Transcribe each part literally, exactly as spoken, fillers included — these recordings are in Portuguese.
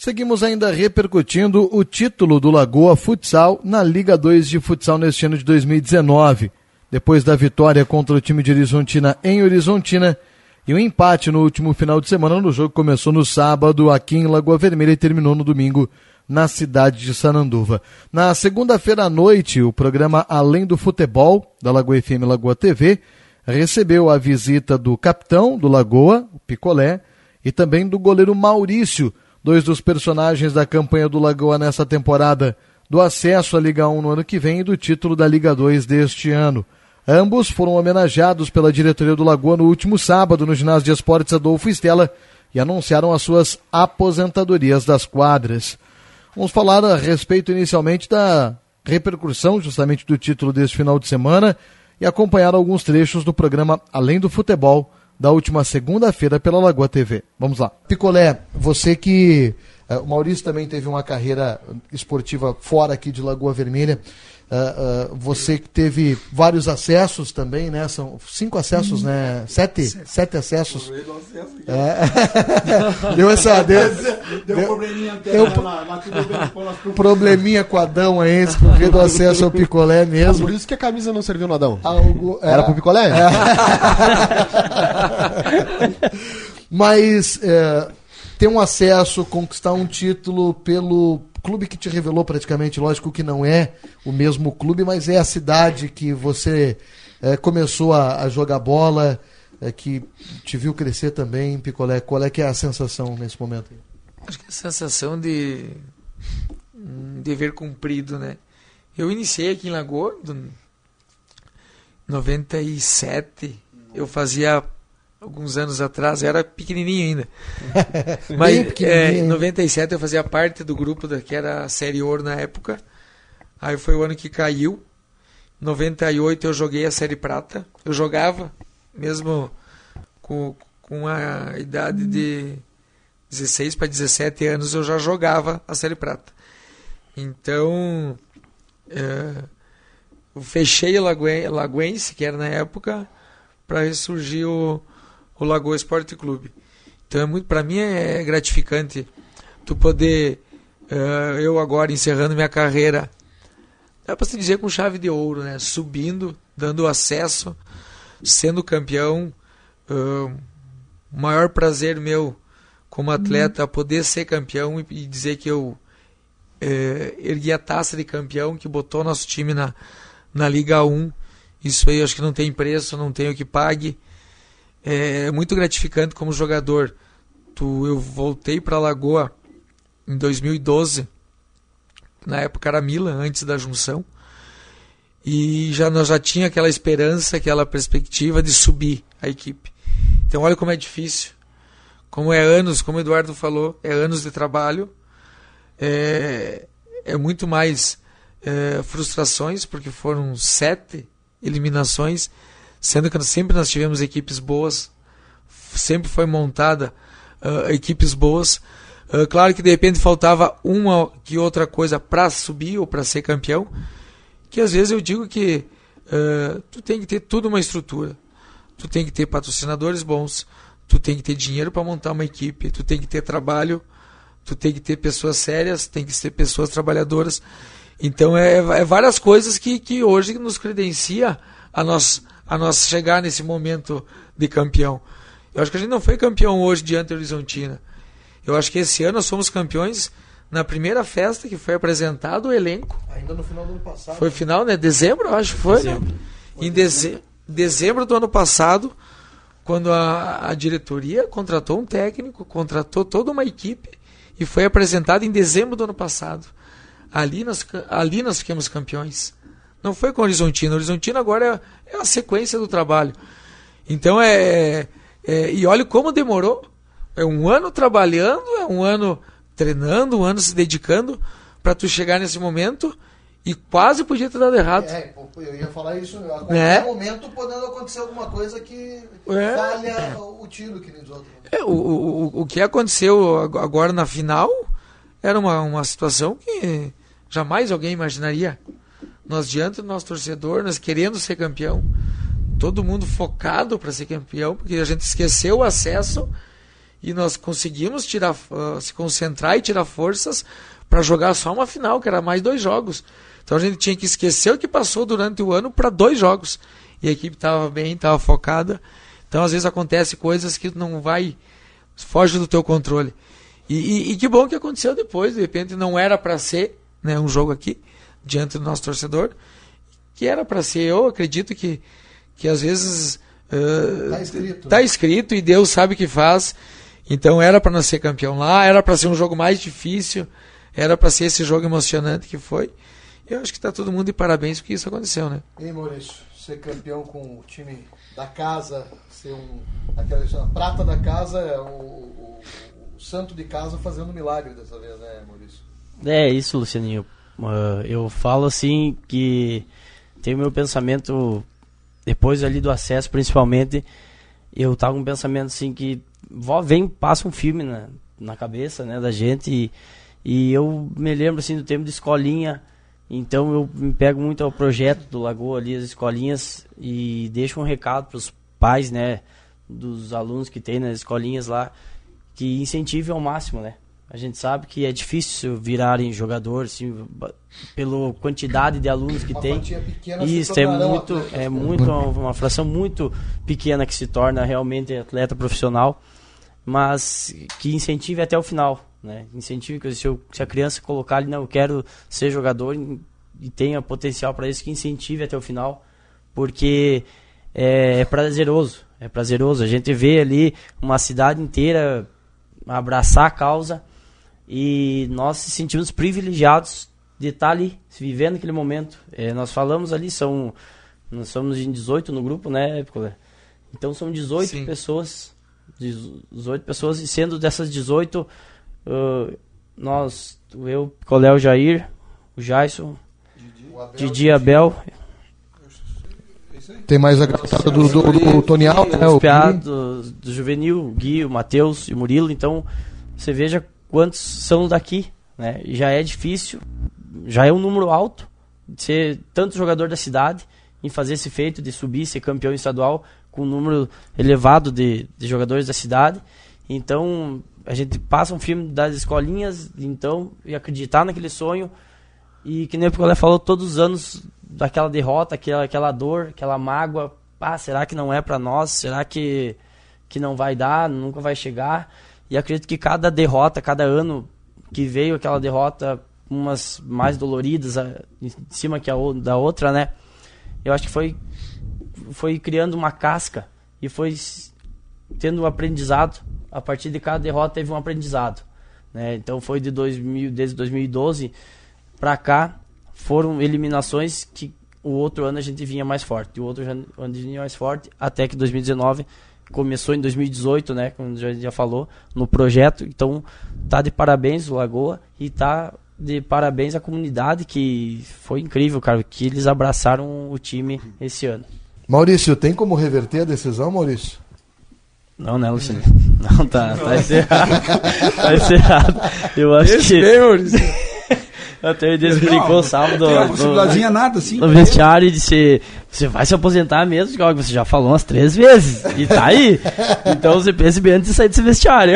Seguimos ainda repercutindo o título do Lagoa Futsal na Liga dois de Futsal neste ano de dois mil e dezenove. Depois da vitória contra o time de Horizontina em Horizontina e um empate no último final de semana, no jogo que começou no sábado aqui em Lagoa Vermelha e terminou no domingo na cidade de Sananduva. Na segunda-feira à noite, o programa Além do Futebol, da Lagoa F M Lagoa T V, recebeu a visita do capitão do Lagoa, o Picolé, e também do goleiro Maurício, dois dos personagens da campanha do Lagoa nessa temporada, do acesso à Liga um no ano que vem e do título da Liga dois deste ano. Ambos foram homenageados pela diretoria do Lagoa no último sábado no ginásio de esportes Adolfo Stella e anunciaram as suas aposentadorias das quadras. Vamos falar a respeito inicialmente da repercussão justamente do título deste final de semana e acompanhar alguns trechos do programa Além do Futebol da última segunda-feira pela Lagoa T V. Vamos lá. Picolé, você que... Uh, o Maurício também teve uma carreira esportiva fora aqui de Lagoa Vermelha. Uh, uh, você que teve vários acessos também, né? São cinco acessos, hum. né? Sete? Sete, Sete acessos. É. Deu essa... Deu, deu, deu um probleminha deu, lá, lá, tudo bem, probleminha com o Adão aí, porque do acesso ao Picolé mesmo. Por isso que a camisa não serviu no Adão. Algo, é, Era pro Picolé? É. Mas é, ter um acesso, conquistar um título pelo clube que te revelou praticamente, lógico que não é o mesmo clube, mas é a cidade que você é, começou a, a jogar bola, é, que te viu crescer também, Picolé. Qual é que é a sensação nesse momento? Acho que é a sensação de um dever cumprido, né? Eu iniciei aqui em Lagoa, em noventa e sete, eu fazia... alguns anos atrás, eu era pequenininho ainda. Mas é, em noventa e sete eu fazia parte do grupo da, que era a Série Ouro na época. Aí foi o ano que caiu. Em noventa e oito eu joguei a Série Prata. Eu jogava, mesmo com, com a idade de dezesseis para dezessete anos, eu já jogava a Série Prata. Então, é, eu fechei a Laguen, Lagoense, que era na época, para ressurgir o o Lagoa Esporte Clube. Então é muito, para mim é gratificante tu poder, uh, eu agora encerrando minha carreira, dá para se dizer com chave de ouro, né? Subindo, dando acesso, sendo campeão, uh, o maior prazer meu como atleta, uhum. poder ser campeão e, e dizer que eu uh, ergui a taça de campeão, que botou nosso time na, na Liga um. Isso aí acho que não tem preço, não tem o que pague. É muito gratificante como jogador. Tu, eu voltei para Lagoa em dois mil e doze, na época era Milan, antes da junção, e já, nós já tinha aquela esperança, aquela perspectiva de subir a equipe. Então olha como é difícil, como é anos, como o Eduardo falou, é anos de trabalho, é, é muito mais é, frustrações, porque foram sete eliminações, sendo que sempre nós tivemos equipes boas, sempre foi montada uh, equipes boas. Uh, claro que de repente faltava uma que outra coisa para subir ou para ser campeão, que às vezes eu digo que uh, tu tem que ter tudo uma estrutura, tu tem que ter patrocinadores bons, tu tem que ter dinheiro para montar uma equipe, tu tem que ter trabalho, tu tem que ter pessoas sérias, tem que ter pessoas trabalhadoras. Então é, é várias coisas que, que hoje nos credencia a nós a nós chegar nesse momento de campeão. Eu acho que a gente não foi campeão hoje diante da Horizontina. Eu acho que esse ano nós fomos campeões na primeira festa que foi apresentado o elenco. Ainda no final do ano passado. Foi final, né? Dezembro, eu acho que foi, dezembro. né? Foi em deze... dezembro do ano passado, quando a, a diretoria contratou um técnico, contratou toda uma equipe e foi apresentado em dezembro do ano passado. Ali nós, ali nós ficamos campeões. Não foi com o Horizontina. O Horizontina agora é, é a sequência do trabalho. Então é, é... E olha como demorou. É um ano trabalhando, é um ano treinando, um ano se dedicando para tu chegar nesse momento e quase podia ter dado errado. É, eu ia falar isso. A qualquer é. momento podendo acontecer alguma coisa que é. falha o tiro que nem os outros. É, o, o, o que aconteceu agora na final era uma, uma situação que jamais alguém imaginaria. Nós diante do nosso torcedor, nós querendo ser campeão, todo mundo focado para ser campeão, porque a gente esqueceu o acesso e nós conseguimos tirar, uh, se concentrar e tirar forças para jogar só uma final, que era mais dois jogos. Então a gente tinha que esquecer o que passou durante o ano para dois jogos. E a equipe estava bem, estava focada. Então às vezes acontece coisas que não vai, foge do teu controle. E, e, e que bom que aconteceu depois, de repente não era para ser, né, um jogo aqui, diante do nosso torcedor, que era para ser. Eu acredito que, que às vezes está uh, escrito. Tá escrito e Deus sabe o que faz. Então era para nós ser campeão lá, era para ser um jogo mais difícil, era para ser esse jogo emocionante que foi. Eu acho que está todo mundo de parabéns porque isso aconteceu, né? E Maurício, ser campeão com o time da casa, ser um, aquela a prata da casa, é o, o, o santo de casa fazendo milagre dessa vez, né, Maurício? É isso, Lucianinho. Uh, eu falo assim que tem o meu pensamento, depois ali do acesso principalmente, eu tava com um pensamento assim que vem, passa um filme na, na cabeça, né, da gente e, e eu me lembro assim do tempo de escolinha. Então eu me pego muito ao projeto do Lagoa ali, as escolinhas, e deixo um recado para os pais, né, dos alunos que tem nas escolinhas lá, que incentivem ao máximo, né. A gente sabe que é difícil virarem jogadores, assim, pela quantidade de alunos que tem. Isso é muito, é muito uma, uma fração muito pequena que se torna realmente atleta profissional, mas que incentive até o final. Né? Incentivo que se, eu, se a criança colocar ali, não, eu quero ser jogador e tenha potencial para isso, que incentive até o final, porque é, é prazeroso, é prazeroso. A gente vê ali uma cidade inteira abraçar a causa e nós se sentimos privilegiados de estar ali, vivendo aquele momento. É, nós falamos ali, são, nós somos em dezoito no grupo, né, Picolé? Então são dezoito Sim. pessoas, dezoito pessoas, e sendo dessas dezoito, Uh, nós, eu, Picolé, o Jair, o Jaison, Didi, Abel. Tem mais a garotada do, do, do, do Tonial, né? Os piados do, do Juvenil, o Gui, o Matheus e o Murilo. Então você veja quantos são daqui, né? Já é difícil, já é um número alto de ser tanto jogador da cidade em fazer esse feito de subir, ser campeão estadual com um número elevado de, de jogadores da cidade. Então a gente passa um filme das escolinhas, então, e acreditar naquele sonho, e que nem o Picolé falou, todos os anos daquela derrota, aquela, aquela dor, aquela mágoa, ah, será que não é pra nós? Será que, que não vai dar, nunca vai chegar? E acredito que cada derrota, cada ano que veio aquela derrota, umas mais doloridas em cima que a, da outra, né? Eu acho que foi, foi criando uma casca e foi tendo um aprendizado. A partir de cada derrota teve um aprendizado, né? Então foi de dois mil, desde dois mil e doze para cá, foram eliminações que o outro ano a gente vinha mais forte, o outro ano a gente vinha mais forte, até que dois mil e dezenove começou em dois mil e dezoito, né, como já, já falou, no projeto. Então tá de parabéns o Lagoa e tá de parabéns a comunidade, que foi incrível, cara, que eles abraçaram o time esse ano. Maurício, tem como reverter a decisão, Maurício? Não, né, Luciano? Não, tá, tá encerrado. Tá encerrado. Eu acho Esse que... Bem, até ele brincou sábado no, nada, assim, no vestiário e disse: você vai se aposentar mesmo? Você já falou umas três vezes e tá aí. Então você pense bem antes de sair desse vestiário.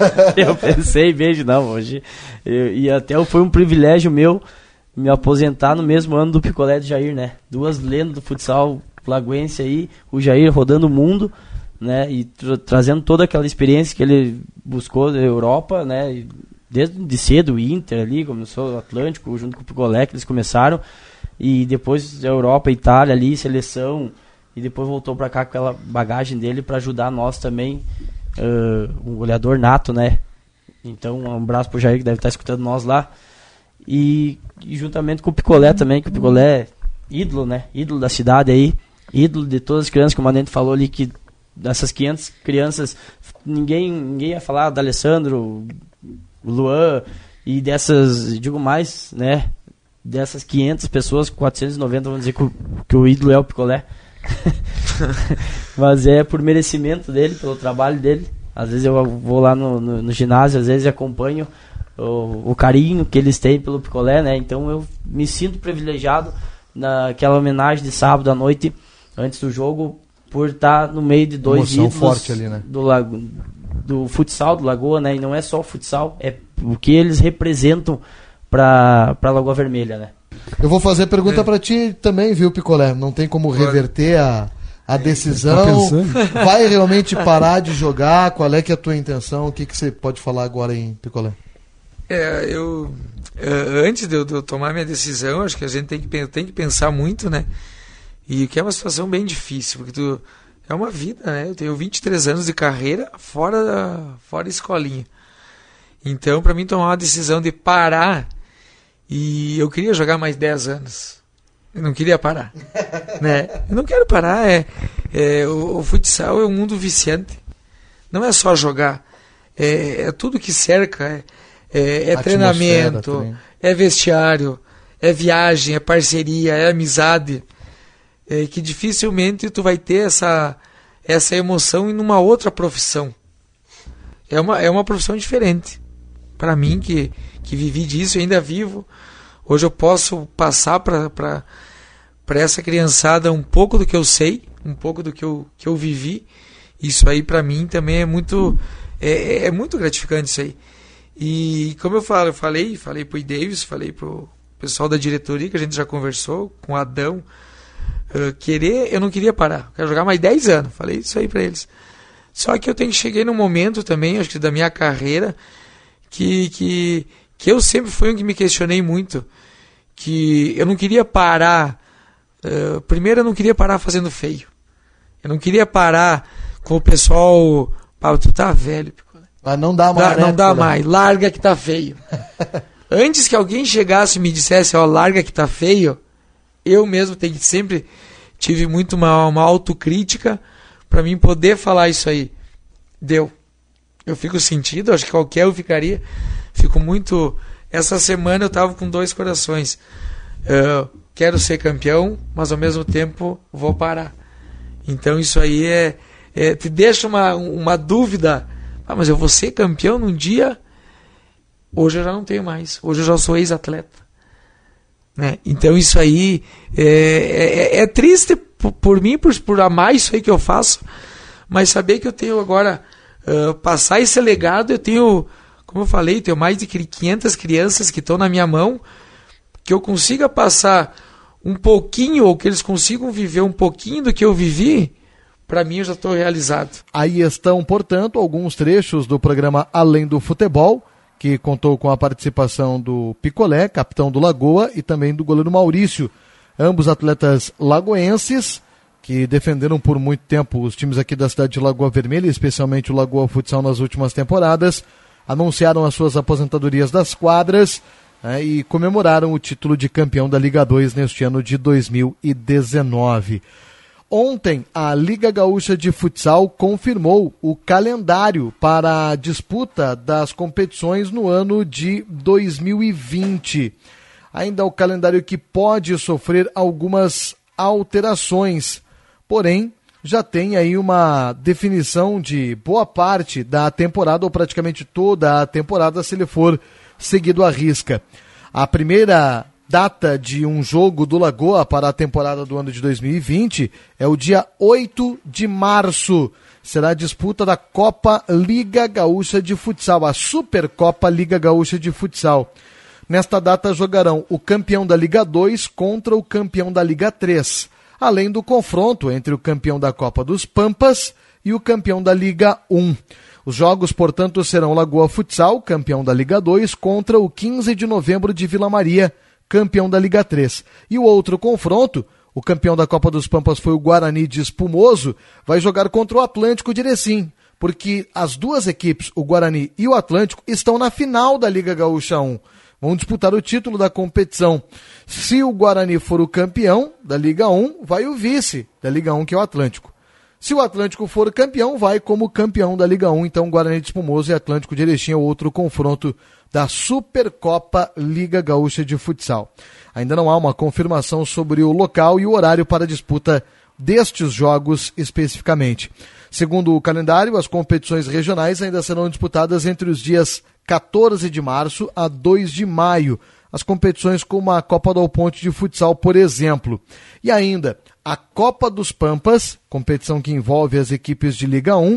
Eu pensei bem, não, hoje. Eu, e até foi um privilégio meu me aposentar no mesmo ano do Picolé de Jair, né? Duas lendas do futsal lagoense aí, o Jair rodando o mundo, né, e tra- trazendo toda aquela experiência que ele buscou da Europa, né, e desde de cedo o Inter ali, começou o Atlântico junto com o Picolé, que eles começaram, e depois a Europa, Itália ali, seleção, e depois voltou para cá com aquela bagagem dele para ajudar nós também, uh, um goleador nato, né. Então um abraço pro Jair, que deve estar escutando nós lá, e, e juntamente com o Picolé também, que o Picolé é ídolo, né, ídolo da cidade aí, ídolo de todas as crianças, que o Manente falou ali, que dessas quinhentas crianças, ninguém, ninguém ia falar da Alessandro, Luan, e dessas, digo mais, né, dessas quinhentas pessoas, quatrocentos e noventa vão dizer que o, que o ídolo é o Picolé. Mas é por merecimento dele, pelo trabalho dele. Às vezes eu vou lá no, no, no ginásio, às vezes acompanho o, o carinho que eles têm pelo Picolé, né, então eu me sinto privilegiado naquela homenagem de sábado à noite, antes do jogo, por estar no meio de dois Emoção ídolos forte ali, né? do, do futsal do Lagoa, né? E não é só o futsal, é o que eles representam para a Lagoa Vermelha, né? Eu vou fazer pergunta é. para ti também, viu, Picolé? Não tem como reverter a, a decisão. Tá vai realmente parar de jogar? Qual é que é a tua intenção? O que, que você pode falar agora, hein, Picolé? É, eu... Antes de eu, de eu tomar minha decisão, acho que a gente tem que, tem que pensar muito, né? E que é uma situação bem difícil, porque tu... É uma vida, né? Eu tenho vinte e três anos de carreira fora da fora da escolinha. Então, para mim tomar uma decisão de parar, e eu queria jogar mais dez anos. Eu não queria parar. Né? Eu não quero parar. É, é, o, o futsal é um mundo viciante. Não é só jogar. É, é tudo que cerca. É, é, é treinamento, também. É vestiário, é viagem, é parceria, é amizade. É, que dificilmente tu vai ter essa, essa emoção em uma outra profissão. É uma, é uma profissão diferente. Para mim, que, que vivi disso e ainda vivo, hoje eu posso passar para essa criançada um pouco do que eu sei, um pouco do que eu, que eu vivi. Isso aí para mim também é muito, é, é muito gratificante isso aí. E como eu falo, eu falei, falei pro Davis, falei pro pessoal da diretoria, que a gente já conversou, com o Adão, uh, querer, eu não queria parar, eu quero jogar mais dez anos, falei isso aí para eles. Só que eu tenho que cheguei num momento também, acho que da minha carreira, que, que, que eu sempre fui um que me questionei muito, que eu não queria parar, uh, primeiro eu não queria parar fazendo feio, eu não queria parar com o pessoal, pá, tu tá velho, mas não dá mais, dá, né, não dá mais, larga que tá feio. Antes que alguém chegasse e me dissesse, ó, larga que tá feio, eu mesmo tenho sempre tive muito uma, uma autocrítica para mim poder falar isso aí. Deu. Eu fico sentido, acho que qualquer eu ficaria. Fico muito... Essa semana eu tava com dois corações. Uh, quero ser campeão, mas ao mesmo tempo vou parar. Então isso aí é, é te deixa uma, uma dúvida. Ah, mas eu vou ser campeão num dia... Hoje eu já não tenho mais. Hoje eu já sou ex-atleta. Né? Então isso aí é, é, é triste por, por mim, por, por amar isso aí que eu faço, mas saber que eu tenho agora, uh, passar esse legado, eu tenho, como eu falei, tenho mais de quinhentas crianças que estão na minha mão, que eu consiga passar um pouquinho, ou que eles consigam viver um pouquinho do que eu vivi, para mim eu já estou realizado. Aí estão, portanto, alguns trechos do programa Além do Futebol, que contou com a participação do Picolé, capitão do Lagoa, e também do goleiro Maurício, ambos atletas lagoenses, que defenderam por muito tempo os times aqui da cidade de Lagoa Vermelha, especialmente o Lagoa Futsal nas últimas temporadas, anunciaram as suas aposentadorias das quadras, né, e comemoraram o título de campeão da Liga dois neste ano de dois mil e dezenove. Ontem, a Liga Gaúcha de Futsal confirmou o calendário para a disputa das competições no ano de dois mil e vinte. Ainda o calendário que pode sofrer algumas alterações, porém, já tem aí uma definição de boa parte da temporada, ou praticamente toda a temporada, se ele for seguido à risca. A primeira data de um jogo do Lagoa para a temporada do ano de dois mil e vinte é o dia oito de março. Será a disputa da Copa Liga Gaúcha de Futsal, a Supercopa Liga Gaúcha de Futsal. Nesta data jogarão o campeão da Liga dois contra o campeão da Liga três, além do confronto entre o campeão da Copa dos Pampas e o campeão da Liga um. Os jogos, portanto, serão Lagoa Futsal, campeão da Liga dois, contra o quinze de novembro de Vila Maria, campeão da Liga três. E o outro confronto, o campeão da Copa dos Pampas foi o Guarani de Espumoso, vai jogar contra o Atlântico de Erecim, porque as duas equipes, o Guarani e o Atlântico, estão na final da Liga Gaúcha um. Vão disputar o título da competição. Se o Guarani for o campeão da Liga um, vai o vice da Liga um, que é o Atlântico. Se o Atlântico for campeão, vai como campeão da Liga um. Então, Guarani de Espumoso e Atlântico de Erechim é o outro confronto da Supercopa Liga Gaúcha de Futsal. Ainda não há uma confirmação sobre o local e o horário para a disputa destes jogos especificamente. Segundo o calendário, as competições regionais ainda serão disputadas entre os dias quatorze de março a dois de maio. As competições como a Copa do Alponte de Futsal, por exemplo. E ainda, a Copa dos Pampas, competição que envolve as equipes de Liga um,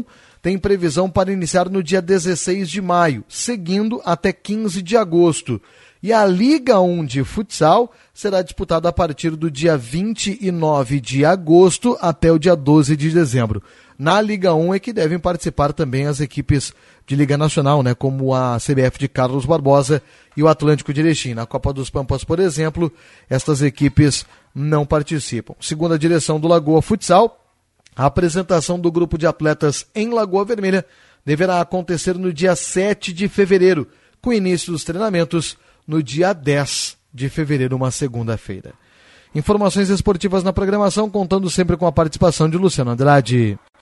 tem previsão para iniciar no dia dezesseis de maio, seguindo até quinze de agosto. E a Liga um de futsal será disputada a partir do dia vinte e nove de agosto até o dia doze de dezembro. Na Liga um é que devem participar também as equipes de Liga Nacional, né, como a C B F de Carlos Barbosa e o Atlântico de Erechim. Na Copa dos Pampas, por exemplo, estas equipes não participam. Segundo a direção do Lagoa Futsal, a apresentação do grupo de atletas em Lagoa Vermelha deverá acontecer no dia sete de fevereiro, com início dos treinamentos no dia dez de fevereiro, uma segunda-feira. Informações esportivas na programação, contando sempre com a participação de Luciano Andrade.